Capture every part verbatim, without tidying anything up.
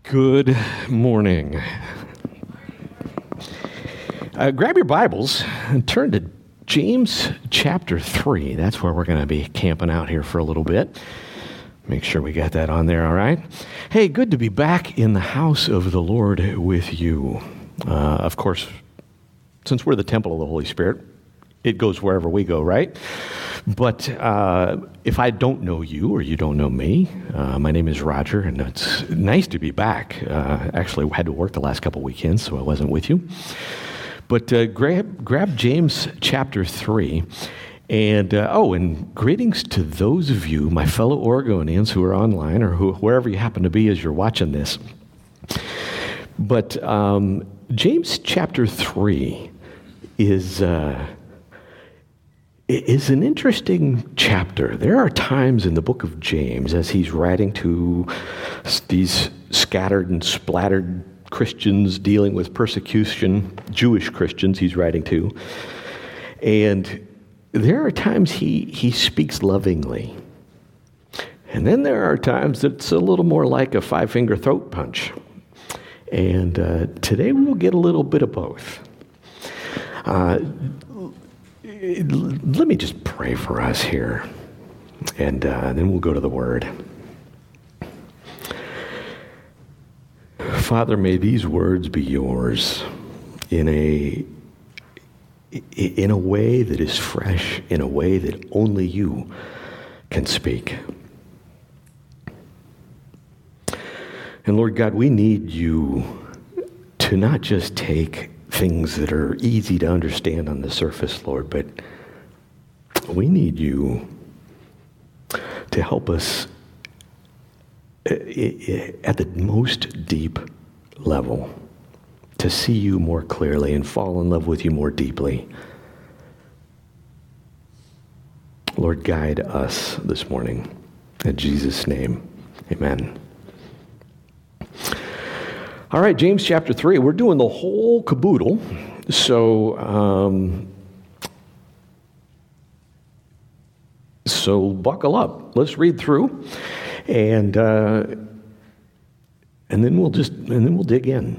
Good morning. Uh, grab your Bibles and turn to James chapter three. That's where we're going to be camping out here for a little bit. Make sure we got that on there, all right? Hey, good to be back in the house of the Lord with you. Uh, of course, since we're the temple of the Holy Spirit, it goes wherever we go, right? But uh, if I don't know you or you don't know me, uh, my name is Roger, and it's nice to be back. Uh, actually, I had to work the last couple weekends, so I wasn't with you. But uh, grab, grab James chapter three. And, uh, oh, and greetings to those of you, my fellow Oregonians who are online or who, wherever you happen to be as you're watching this. But um, James chapter three is... Uh, is an interesting chapter. There are times in the book of James as he's writing to these scattered and splattered Christians dealing with persecution, Jewish Christians he's writing to, and there are times he, he speaks lovingly. And then there are times that's a little more like a five-finger throat punch. And uh, today we'll get a little bit of both. Uh, Let me just pray for us here, and uh, then we'll go to the Word. Father, may these words be yours in a in a way that is fresh, in a way that only you can speak. And Lord God, we need you to not just take things that are easy to understand on the surface, Lord, but we need you to help us at the most deep level to see you more clearly and fall in love with you more deeply. Lord, guide us this morning. In Jesus' name, amen. All right, James chapter three. We're doing the whole caboodle. So, um, so buckle up. Let's read through, and uh, and then we'll just and then we'll dig in.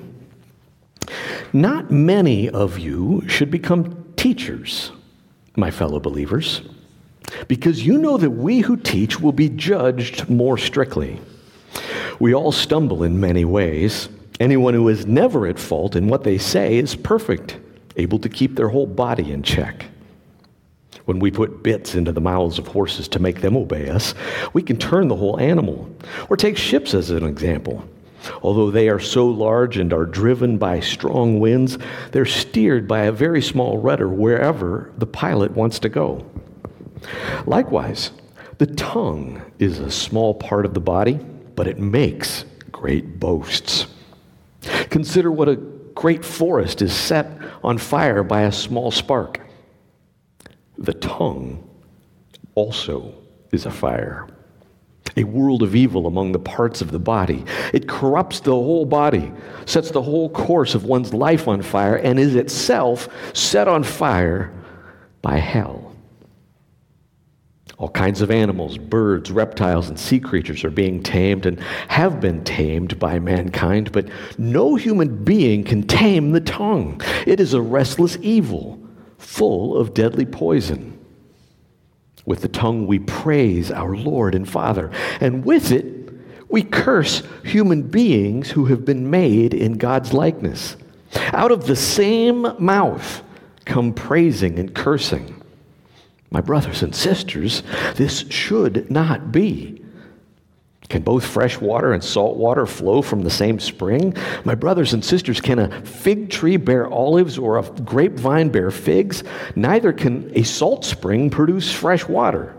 Not many of you should become teachers, my fellow believers, because you know that we who teach will be judged more strictly. We all stumble in many ways. Anyone who is never at fault in what they say is perfect, able to keep their whole body in check. When we put bits into the mouths of horses to make them obey us, we can turn the whole animal. Or take ships as an example. Although they are so large and are driven by strong winds, they're steered by a very small rudder wherever the pilot wants to go. Likewise, the tongue is a small part of the body, but it makes great boasts. Consider what a great forest is set on fire by a small spark. The tongue also is a fire, a world of evil among the parts of the body. It corrupts the whole body, sets the whole course of one's life on fire, and is itself set on fire by hell. All kinds of animals, birds, reptiles, and sea creatures are being tamed and have been tamed by mankind, but no human being can tame the tongue. It is a restless evil, full of deadly poison. With the tongue we praise our Lord and Father, and with it we curse human beings who have been made in God's likeness. Out of the same mouth come praising and cursing. My brothers and sisters, this should not be. Can both fresh water and salt water flow from the same spring? My brothers and sisters, can a fig tree bear olives or a grapevine bear figs? Neither can a salt spring produce fresh water.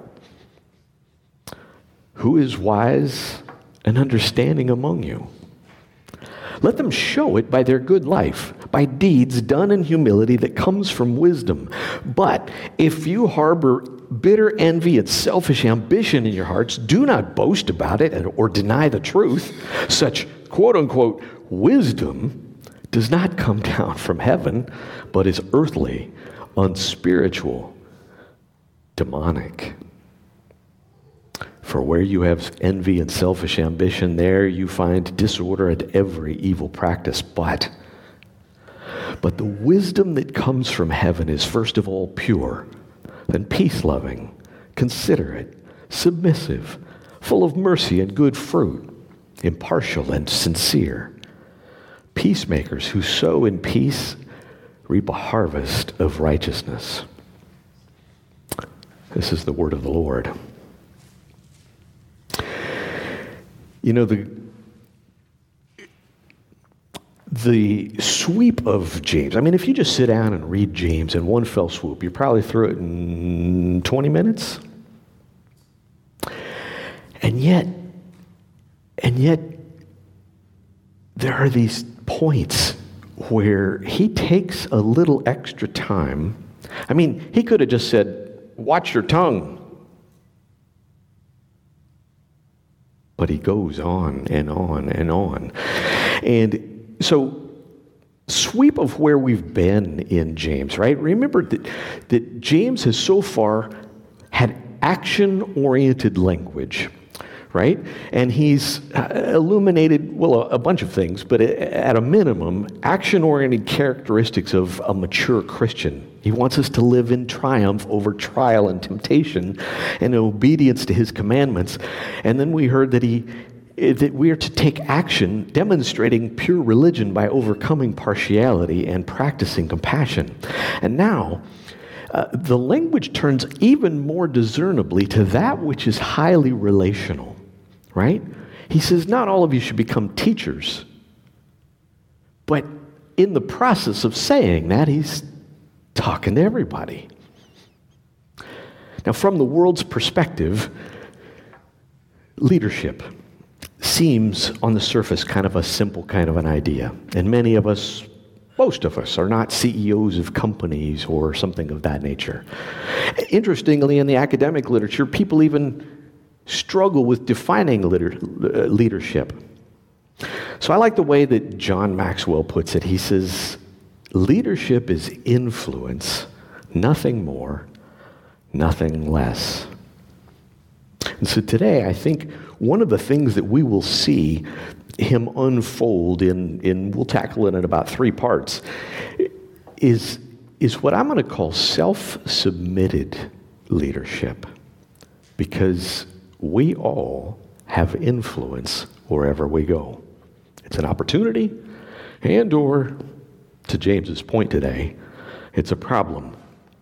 Who is wise and understanding among you? Let them show it by their good life, by deeds done in humility that comes from wisdom. But if you harbor bitter envy and selfish ambition in your hearts, do not boast about it or deny the truth. Such quote-unquote wisdom does not come down from heaven, but is earthly, unspiritual, demonic. For where you have envy and selfish ambition, there you find disorder and every evil practice. But, but the wisdom that comes from heaven is first of all pure, then peace-loving, considerate, submissive, full of mercy and good fruit, impartial and sincere. Peacemakers who sow in peace reap a harvest of righteousness. This is the word of the Lord. You know, the the sweep of James, I mean, if you just sit down and read James in one fell swoop, you're probably through it in twenty minutes. And yet, and yet, there are these points where he takes a little extra time. I mean, he could have just said, watch your tongue. But he goes on and on and on. And so, sweep of where we've been in James, right? Remember that, that James has so far had action-oriented language, right? And he's uh, illuminated, well, a, a bunch of things, but at a minimum, action-oriented characteristics of a mature Christian. He wants us to live in triumph over trial and temptation and in obedience to his commandments. And then we heard that he that we are to take action demonstrating pure religion by overcoming partiality and practicing compassion. And now, uh, the language turns even more discernibly to that which is highly relational, right? He says, not all of you should become teachers. But in the process of saying that, he's talking to everybody. Now, from the world's perspective, leadership seems on the surface kind of a simple kind of an idea. And many of us, most of us, are not C E Os of companies or something of that nature. Interestingly, in the academic literature, people even struggle with defining liter- leadership. So I like the way that John Maxwell puts it. He says, leadership is influence, nothing more, nothing less. And so today, I think one of the things that we will see him unfold in, in we'll tackle it in about three parts, is, is what I'm going to call self-submitted leadership. Because we all have influence wherever we go. It's an opportunity, and or, to James's point today, it's a problem.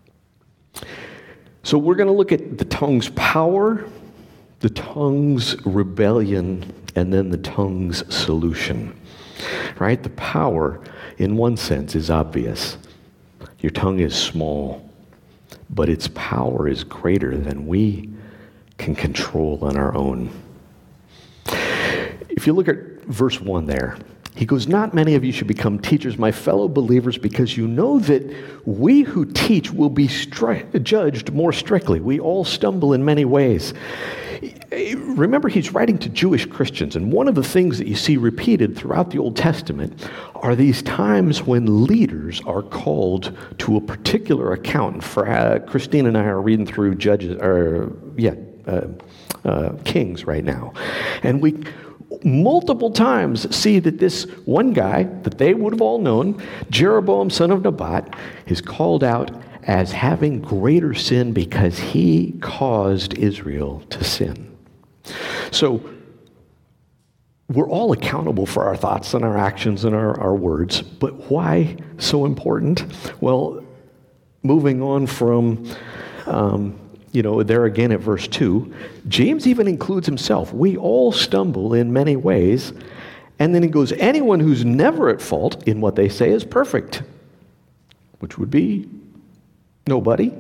So we're going to look at the tongue's power, the tongue's rebellion, and then the tongue's solution. Right? The power, in one sense, is obvious. Your tongue is small, but its power is greater than we can control on our own. If you look at verse one there, he goes, not many of you should become teachers, my fellow believers, because you know that we who teach will be stri- judged more strictly. We all stumble in many ways. Remember, he's writing to Jewish Christians, and one of the things that you see repeated throughout the Old Testament are these times when leaders are called to a particular account. For uh, Christine and I are reading through Judges, or yeah, uh, uh, Kings right now, and we multiple times see that this one guy that they would have all known, Jeroboam, son of Nebat, is called out as having greater sin because he caused Israel to sin. So we're all accountable for our thoughts and our actions and our, our words, but why so important? Well, moving on from um, You know, there again at verse two, James even includes himself. We all stumble in many ways. And then he goes, anyone who's never at fault in what they say is perfect, which would be nobody,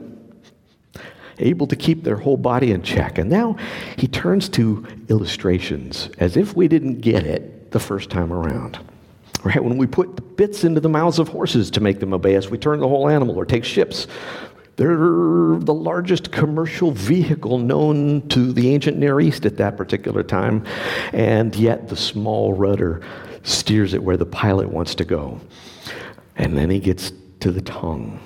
able to keep their whole body in check. And now he turns to illustrations as if we didn't get it the first time around. Right? When we put the bits into the mouths of horses to make them obey us, we turn the whole animal, or take ships. They're the largest commercial vehicle known to the ancient Near East at that particular time, and yet the small rudder steers it where the pilot wants to go. And then he gets to the tongue.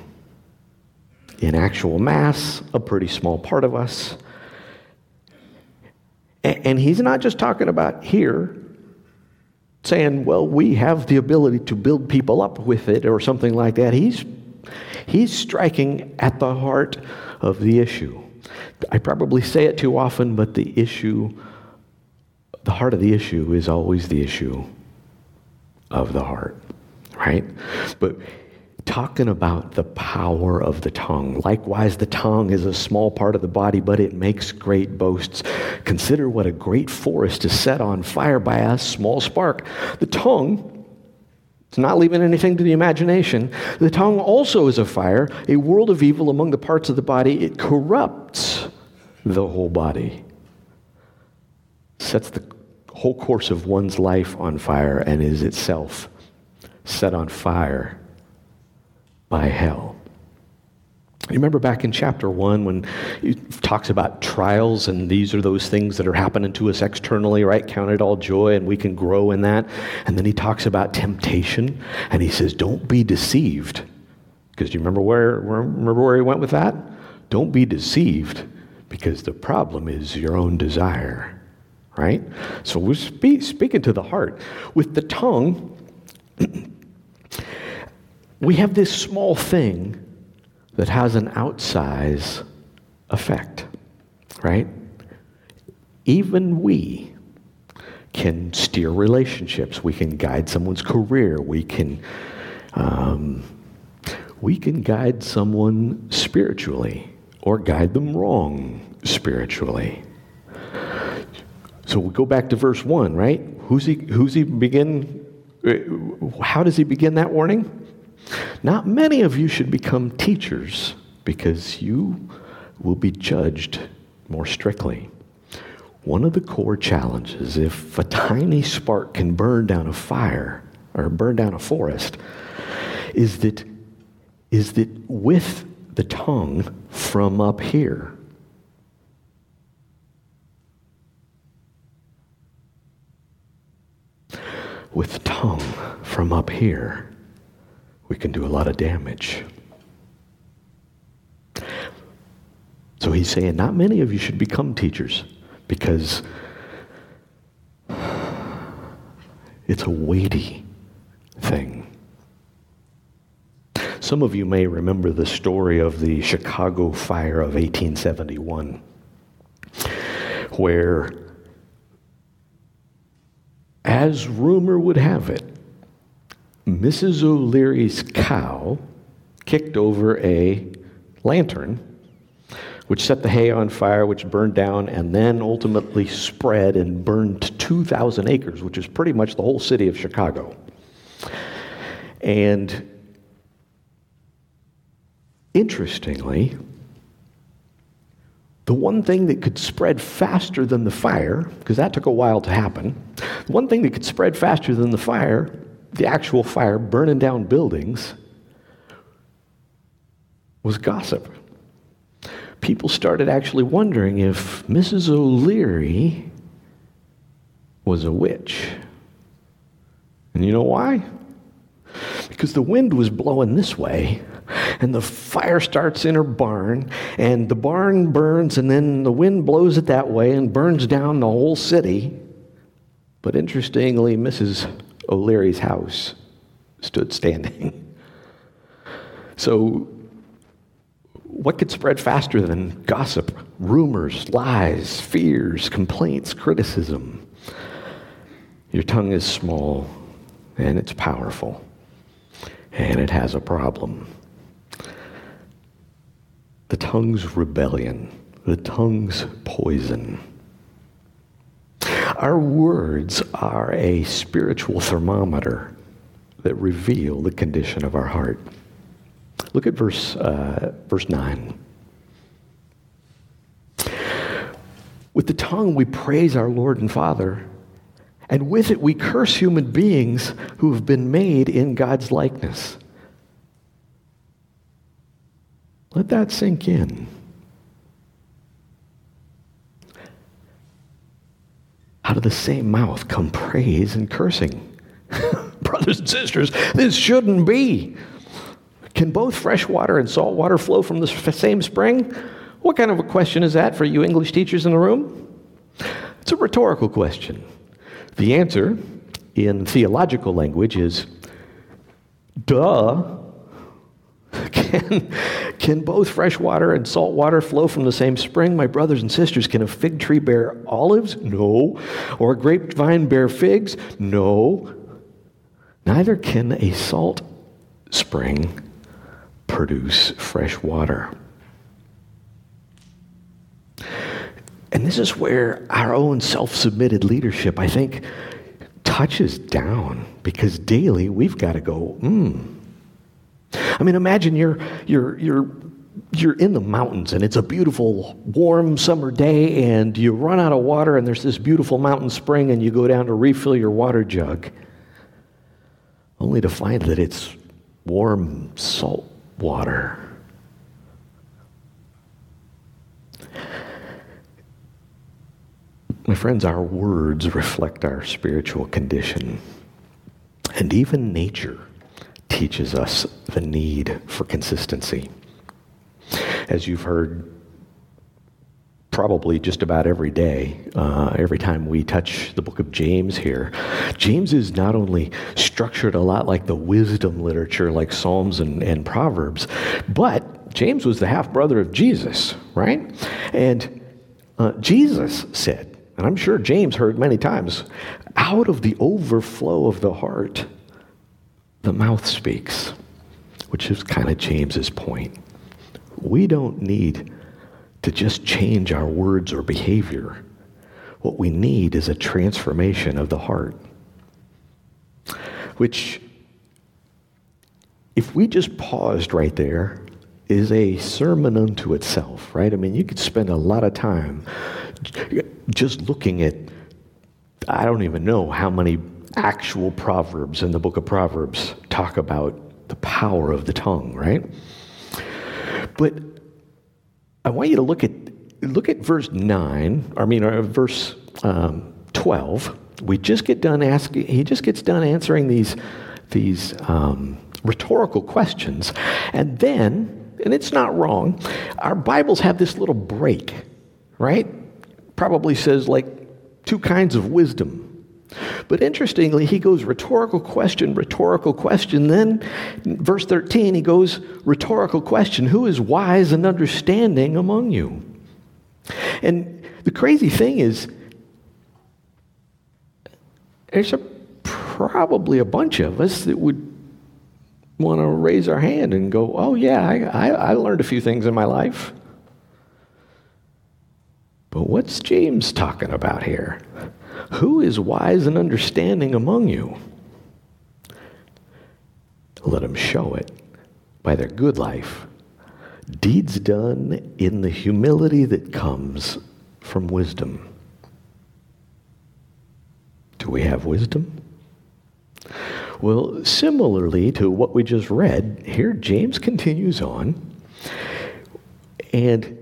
In actual mass, a pretty small part of us. And he's not just talking about here, saying, well, we have the ability to build people up with it or something like that. He's, he's striking at the heart of the issue. I probably say it too often, but the issue, the heart of the issue is always the issue of the heart, right? But talking about the power of the tongue. Likewise, the tongue is a small part of the body, but it makes great boasts. Consider what a great forest is set on fire by a small spark. The tongue, it's not leaving anything to the imagination. The tongue also is a fire, a world of evil among the parts of the body. It corrupts the whole body, sets the whole course of one's life on fire, and is itself set on fire by hell. You remember back in chapter one when he talks about trials, and these are those things that are happening to us externally, right? Count it all joy, and we can grow in that. And then he talks about temptation, and he says, don't be deceived. Because you remember where, remember where he went with that? Don't be deceived, because the problem is your own desire, right? So we're spe- speaking to the heart. With the tongue, we have this small thing that has an outsize effect, right? Even we can steer relationships. We can guide someone's career. We can, um, we can guide someone spiritually or guide them wrong spiritually. So we go back to verse one, right? Who's he? Who's he begin? How does he begin that warning? Not many of you should become teachers, because you will be judged more strictly. One of the core challenges, if a tiny spark can burn down a fire or burn down a forest, is that is that with the tongue from up here, with the tongue from up here, we can do a lot of damage. So he's saying, not many of you should become teachers, because it's a weighty thing. Some of you may remember the story of the Chicago fire of eighteen seventy-one, where, as rumor would have it, Missus O'Leary's cow kicked over a lantern, which set the hay on fire, which burned down, and then ultimately spread and burned two thousand acres, which is pretty much the whole city of Chicago. And interestingly, the one thing that could spread faster than the fire, because that took a while to happen, the one thing that could spread faster than the fire, the actual fire burning down buildings, was gossip. People started actually wondering if Missus O'Leary was a witch. And you know why? Because the wind was blowing this way, and the fire starts in her barn, and the barn burns, and then the wind blows it that way and burns down the whole city. But interestingly, Missus O'Leary's house stood standing. So, what could spread faster than gossip, rumors, lies, fears, complaints, criticism? Your tongue is small, and it's powerful, and it has a problem. The tongue's rebellion, the tongue's poison. Our words are a spiritual thermometer that reveal the condition of our heart. Look at verse uh, verse nine. With the tongue we praise our Lord and Father, and with it we curse human beings who have been made in God's likeness. Let that sink in. Out of the same mouth come praise and cursing. Brothers and sisters, this shouldn't be. Can both fresh water and salt water flow from the same spring? What kind of a question is that for you English teachers in the room? It's a rhetorical question. The answer in theological language is, duh. Can, can both fresh water and salt water flow from the same spring? My brothers and sisters, can a fig tree bear olives? No. Or a grapevine bear figs? No. Neither can a salt spring produce fresh water. And this is where our own self-submitted leadership, I think, touches down, because daily we've got to go, hmm. I mean, imagine you're you're you're you're in the mountains and it's a beautiful, warm summer day, and you run out of water, and there's this beautiful mountain spring, and you go down to refill your water jug, only to find that it's warm salt water. My friends, our words reflect our spiritual condition, and even nature teaches us the need for consistency. As you've heard probably just about every day, uh, every time we touch the book of James here, James is not only structured a lot like the wisdom literature, like Psalms and, and Proverbs, but James was the half-brother of Jesus, right? And uh, Jesus said, and I'm sure James heard many times, out of the overflow of the heart, the mouth speaks, which is kind of James's point. We don't need to just change our words or behavior. What we need is a transformation of the heart. Which, if we just paused right there, is a sermon unto itself, right? I mean, you could spend a lot of time just looking at, I don't even know how many actual proverbs in the book of Proverbs talk about the power of the tongue, right? But I want you to look at look at verse nine. I mean, or verse um, twelve. We just get done asking. He just gets done answering these these um, rhetorical questions, and then, and it's not wrong, our Bibles have this little break, right? Probably says like two kinds of wisdom. But interestingly, he goes rhetorical question, rhetorical question. Then, verse thirteen, he goes rhetorical question. Who is wise and understanding among you? And the crazy thing is, there's a, probably a bunch of us that would want to raise our hand and go, oh yeah, I, I, I learned a few things in my life. But what's James talking about here? Who is wise and understanding among you? Let them show it by their good life, deeds done in the humility that comes from wisdom. Do we have wisdom? Well, similarly to what we just read, here James continues on and,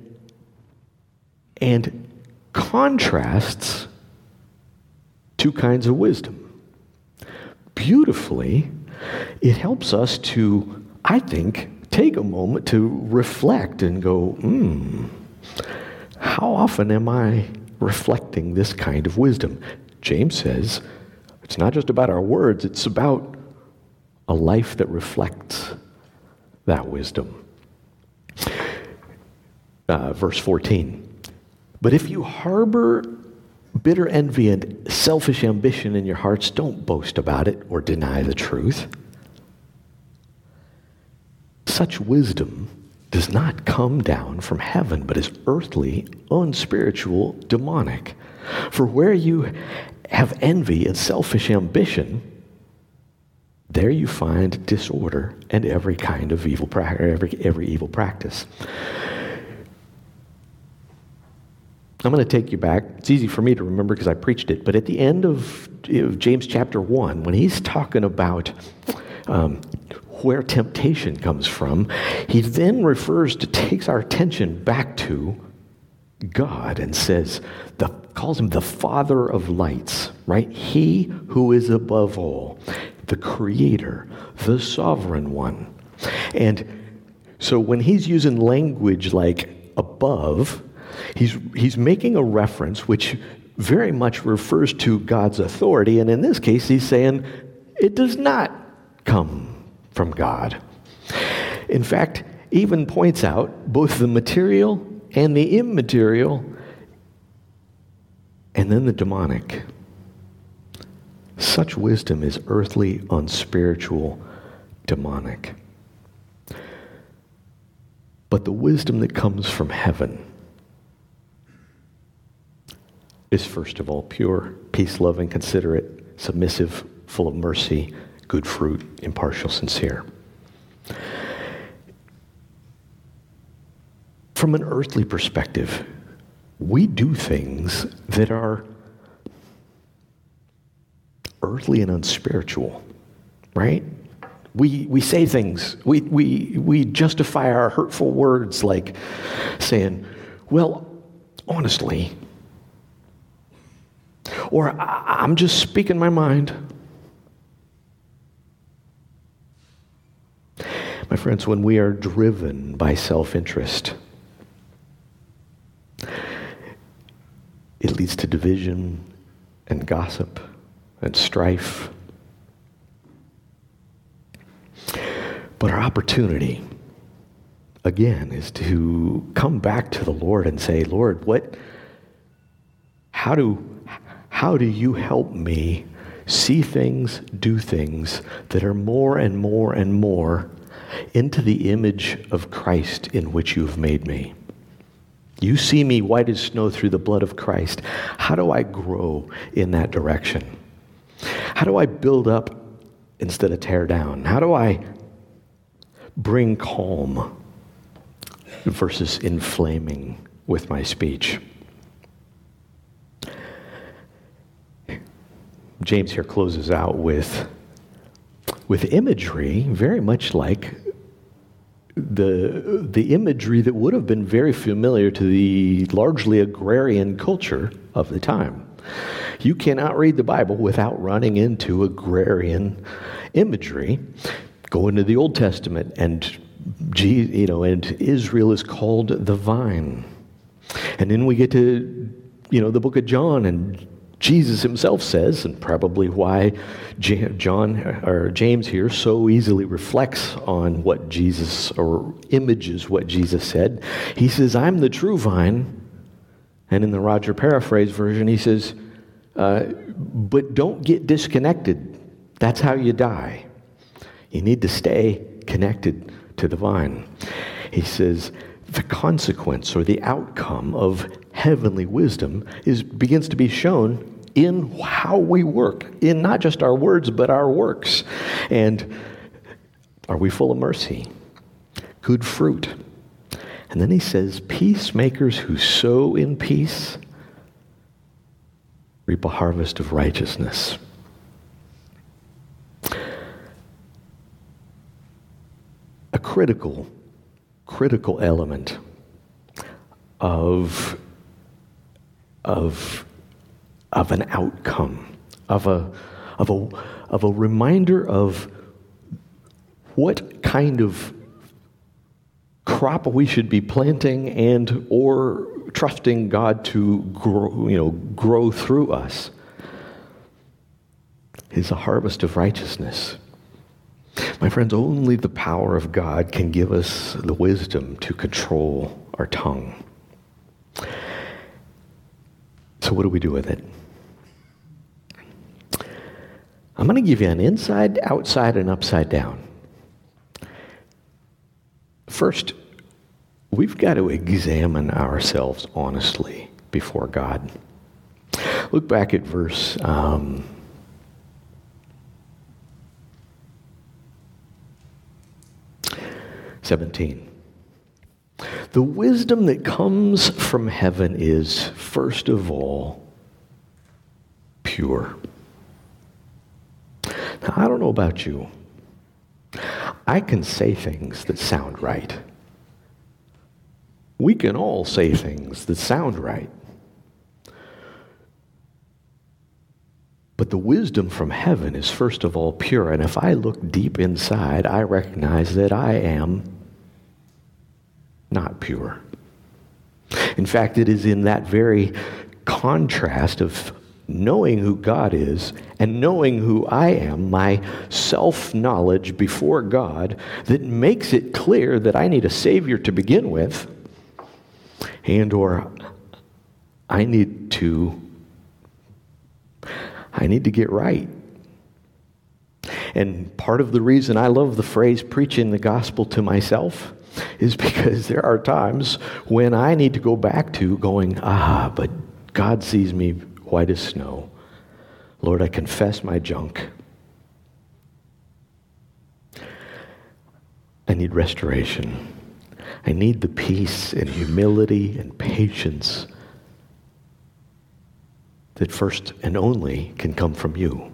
and contrasts two kinds of wisdom. Beautifully, it helps us to, I think, take a moment to reflect and go, hmm, how often am I reflecting this kind of wisdom? James says, it's not just about our words, it's about a life that reflects that wisdom. Uh, verse fourteen, but if you harbor bitter envy and selfish ambition in your hearts, don't boast about it or deny the truth. Such wisdom does not come down from heaven, but is earthly, unspiritual, demonic. For where you have envy and selfish ambition, there you find disorder and every kind of evil practice, every, every evil practice. I'm going to take you back. It's easy for me to remember because I preached it. But at the end of, of James chapter one, when he's talking about um, where temptation comes from, he then refers to, takes our attention back to God and says, the, calls him the Father of lights, right? He who is above all, the Creator, the Sovereign One. And so when he's using language like above, He's, he's making a reference which very much refers to God's authority, and in this case, he's saying it does not come from God. In fact, even points out both the material and the immaterial, and then the demonic. Such wisdom is earthly, unspiritual, demonic. But the wisdom that comes from heaven is first of all pure, peace-loving, considerate, submissive, full of mercy, good fruit, impartial, sincere. From an earthly perspective, we do things that are earthly and unspiritual, right? We we say things, we we we justify our hurtful words like saying, well, honestly, or I, I'm just speaking my mind. My friends, when we are driven by self-interest, it leads to division and gossip and strife. But our opportunity, again, is to come back to the Lord and say, Lord, what, how do, how do you help me see things, do things that are more and more and more into the image of Christ in which you have made me? You see me white as snow through the blood of Christ. How do I grow in that direction? How do I build up instead of tear down? How do I bring calm versus inflaming with my speech? James here closes out with, with imagery very much like the the imagery that would have been very familiar to the largely agrarian culture of the time. You cannot read the Bible without running into agrarian imagery. Go into the Old Testament, and you know, and Israel is called the vine. And then we get to, you know, the book of John, and Jesus himself says, and probably why John or James here so easily reflects on what Jesus, or images what Jesus said. He says, I'm the true vine. And in the Roger paraphrase version, he says, uh, but don't get disconnected. That's how you die. You need to stay connected to the vine. He says, the consequence or the outcome of heavenly wisdom is begins to be shown in how we work, in not just our words, but our works. And are we full of mercy? Good fruit. And then he says, peacemakers who sow in peace reap a harvest of righteousness. A critical, critical element of, of of an outcome, of a, of a, of a reminder of what kind of crop we should be planting and or trusting God to grow, you know, grow through us, is a harvest of righteousness. My friends, only the power of God can give us the wisdom to control our tongue. So what do we do with it? I'm going to give you an inside, outside, and upside down. First, we've got to examine ourselves honestly before God. Look back at verse um, seventeen. The wisdom that comes from heaven is, first of all, pure. Now, I don't know about you. I can say things that sound right. We can all say things that sound right. But the wisdom from heaven is first of all pure. And if I look deep inside, I recognize that I am not pure. In fact, it is in that very contrast of knowing who God is and knowing who I am, my self-knowledge before God that makes it clear that I need a Savior to begin with, and or I need to I need to get right. And part of the reason I love the phrase preaching the gospel to myself is because there are times when I need to go back to going, ah, but God sees me white as snow. Lord, I confess my junk. I need restoration. I need the peace and humility and patience that first and only can come from you.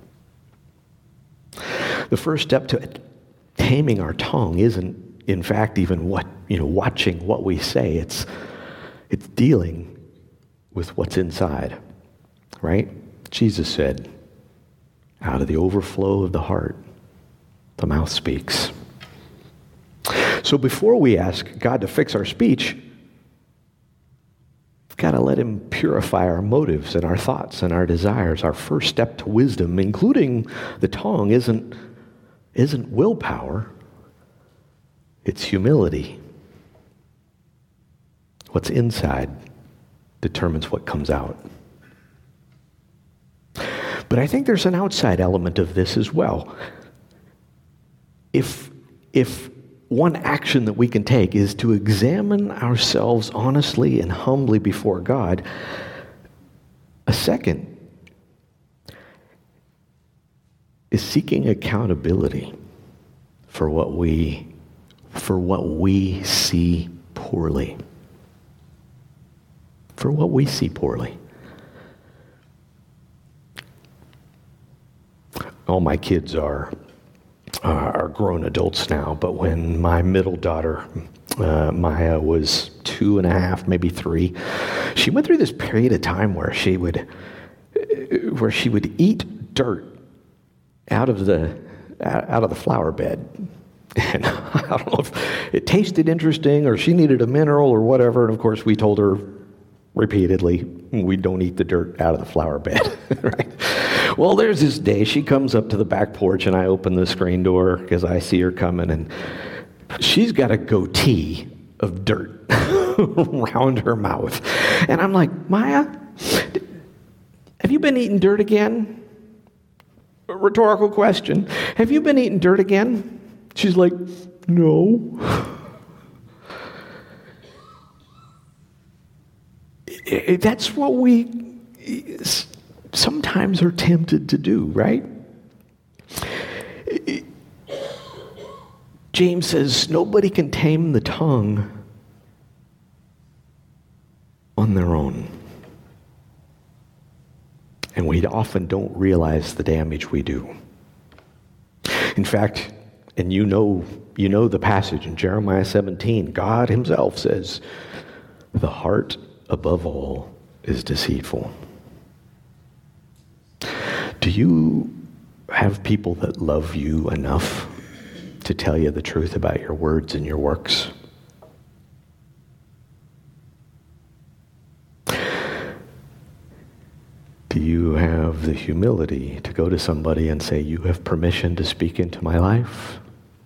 The first step to taming our tongue isn't, in fact, even what, you know, watching what we say. It's, it's dealing with what's inside, right? Jesus said, out of the overflow of the heart, the mouth speaks. So before we ask God to fix our speech, we've got to let him purify our motives and our thoughts and our desires. Our first step to wisdom, including the tongue, isn't, isn't willpower. It's humility. What's inside determines what comes out. But I think there's an outside element of this as well. If, if one action that we can take is to examine ourselves honestly and humbly before God, a second is seeking accountability for what we for what we see poorly. For what we see poorly. All my kids are uh, are grown adults now, but when my middle daughter, uh, Maya, was two and a half, maybe three, she went through this period of time where she would where she would eat dirt out of the out of the flower bed. And I don't know if it tasted interesting or she needed a mineral or whatever. And of course, we told her repeatedly, we don't eat the dirt out of the flower bed, right? Well, there's this day she comes up to the back porch and I open the screen door because I see her coming, and she's got a goatee of dirt around her mouth. And I'm like, Maya, have you been eating dirt again? A rhetorical question. Have you been eating dirt again? She's like, no. That's what we sometimes are tempted to do, right? James says nobody can tame the tongue on their own. And we often don't realize the damage we do. In fact, and you know, you know the passage in Jeremiah seventeen, God himself says, the heart above all is deceitful. Do you have people that love you enough to tell you the truth about your words and your works? Do you have the humility to go to somebody and say, you have permission to speak into my life?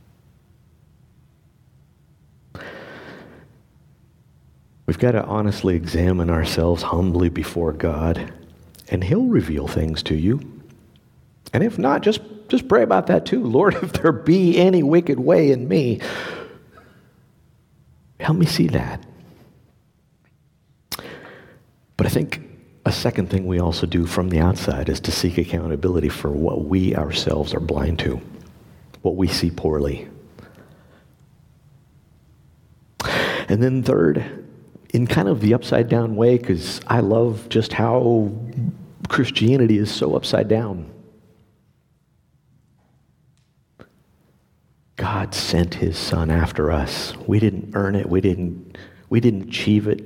We've got to honestly examine ourselves humbly before God, and he'll reveal things to you. And if not, just, just pray about that too. Lord, if there be any wicked way in me, help me see that. But I think a second thing we also do from the outside is to seek accountability for what we ourselves are blind to, what we see poorly. And then third, in kind of the upside down way, because I love just how Christianity is so upside down. God sent his son after us. We didn't earn it. We didn't, we didn't achieve it.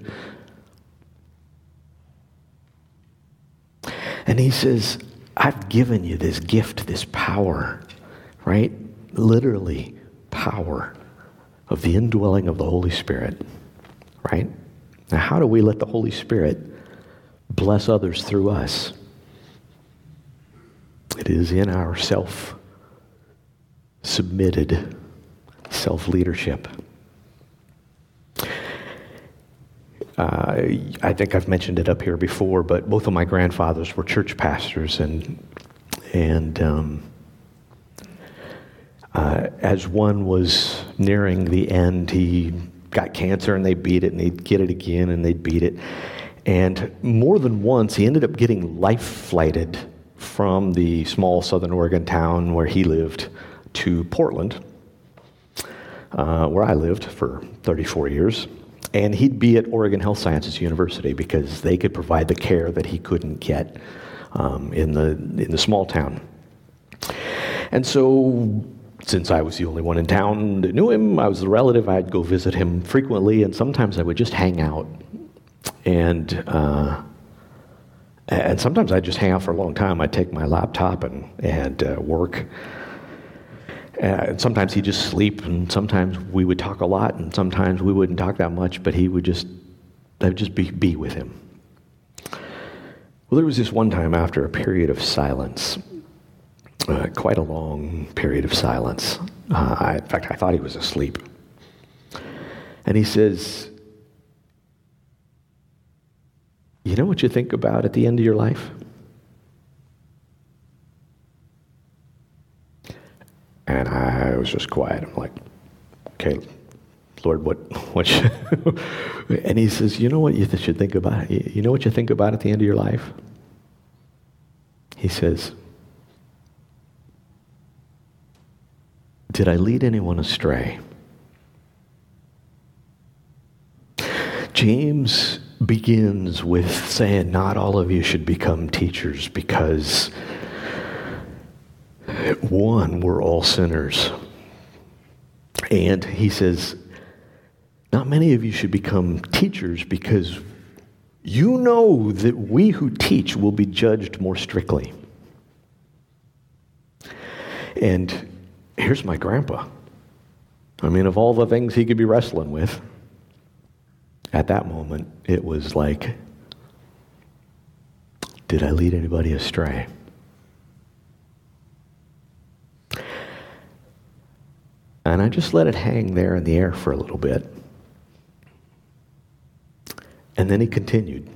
And he says, I've given you this gift, this power, right? Literally power of the indwelling of the Holy Spirit, right? Now, how do we let the Holy Spirit bless others through us. It is in our self-submitted self-leadership. Uh, I think I've mentioned it up here before, but both of my grandfathers were church pastors, and and um, uh, as one was nearing the end, he got cancer, and they beat it, and they'd get it again, and they'd beat it, and more than once, he ended up getting life flighted from the small Southern Oregon town where he lived to Portland, uh, where I lived for thirty-four years. And he'd be at Oregon Health Sciences University because they could provide the care that he couldn't get um, in the in the small town. And so, since I was the only one in town that knew him, I was the relative, I'd go visit him frequently, and sometimes I would just hang out. And uh, and sometimes I'd just hang out for a long time. I'd take my laptop and, and uh, work. And sometimes he'd just sleep, and sometimes we would talk a lot, and sometimes we wouldn't talk that much, but he would just, I would just be, be with him. Well, there was this one time after a period of silence, uh, quite a long period of silence. Uh, I, in fact, I thought he was asleep. And he says, "You know what you think about at the end of your life?" And I was just quiet. I'm like, "Okay, Lord, what, what should..." And he says, "You know what you th- should think about? You know what you think about at the end of your life?" He says, "Did I lead anyone astray?" James begins with saying, not all of you should become teachers because one, we're all sinners. And he says, not many of you should become teachers because you know that we who teach will be judged more strictly. And here's my grandpa. I mean, of all the things he could be wrestling with, at that moment, it was like, did I lead anybody astray? And I just let it hang there in the air for a little bit. And then he continued.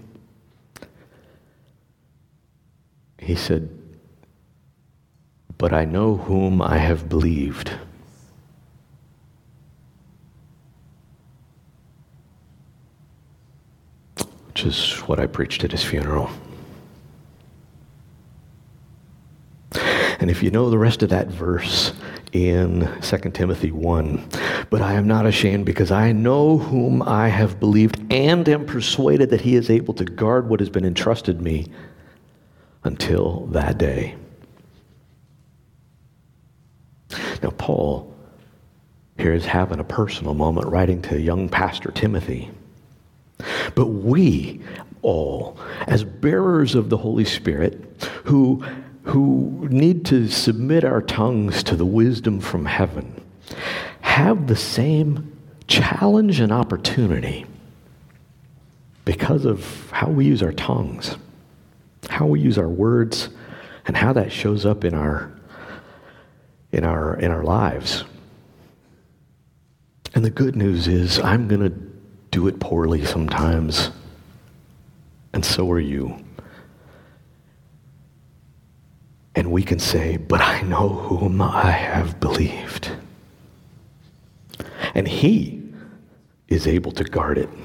He said, but I know whom I have believed. Which is what I preached at his funeral. And if you know the rest of that verse in Second Timothy one, but I am not ashamed because I know whom I have believed and am persuaded that he is able to guard what has been entrusted me until that day. Now, Paul here is having a personal moment writing to young Pastor Timothy. But we all, as bearers of the Holy Spirit, who, who need to submit our tongues to the wisdom from heaven, have the same challenge and opportunity because of how we use our tongues, how we use our words, and how that shows up in our in our in our lives. And the good news is, I'm going to do it poorly sometimes, and so are you. And we can say, but I know whom I have believed. And he is able to guard it.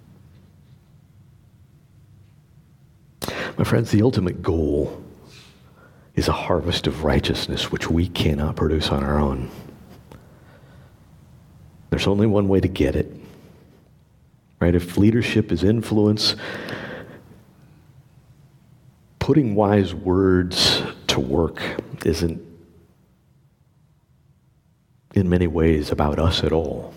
My friends, the ultimate goal is a harvest of righteousness which we cannot produce on our own. There's only one way to get it. Right? If leadership is influence, putting wise words to work isn't in many ways about us at all.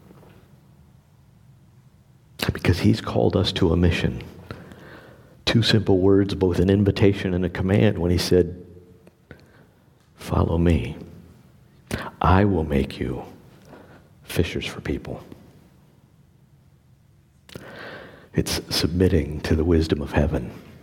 Because he's called us to a mission. Two simple words, both an invitation and a command, when he said, follow me. I will make you fishers for people. It's submitting to the wisdom of heaven.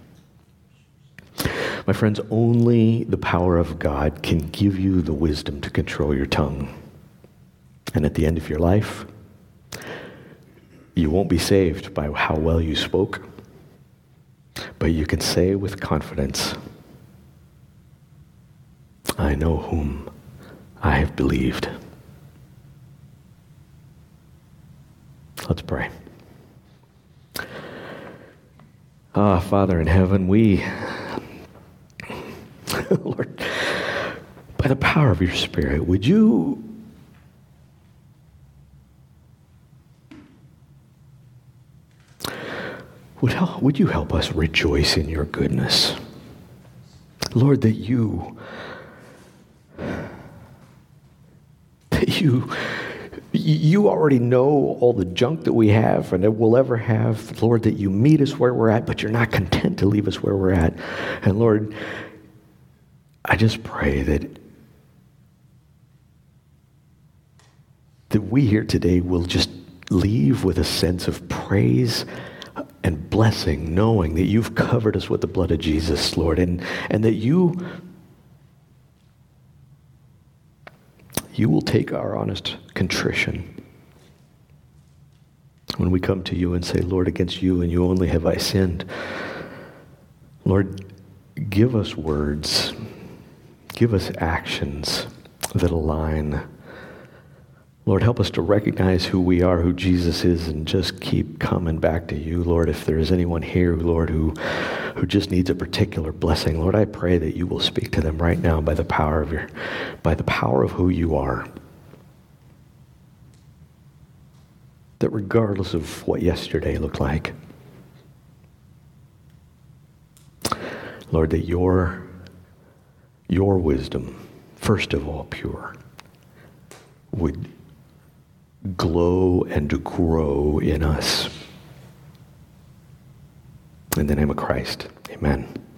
My friends, only the power of God can give you the wisdom to control your tongue. And at the end of your life, you won't be saved by how well you spoke, but you can say with confidence, I know whom I have believed. Let's pray. Ah, Father in heaven, we, Lord, by the power of your Spirit, would you would help, would you help us rejoice in your goodness? Lord, that you that you You already know all the junk that we have and that we'll ever have. Lord, that you meet us where we're at, but you're not content to leave us where we're at. And Lord, I just pray that, that we here today will just leave with a sense of praise and blessing, knowing that you've covered us with the blood of Jesus, Lord, and, and that you You will take our honest contrition when we come to you and say, Lord, against you and you only have I sinned. Lord, give us words, give us actions that align. Lord, help us to recognize who we are, who Jesus is, and just keep coming back to you. Lord, if there is anyone here, Lord, who, who just needs a particular blessing, Lord, I pray that you will speak to them right now by the power of your, by the power of who you are. That regardless of what yesterday looked like, Lord, that your, your wisdom, first of all pure, would glow and grow in us. In the name of Christ, amen.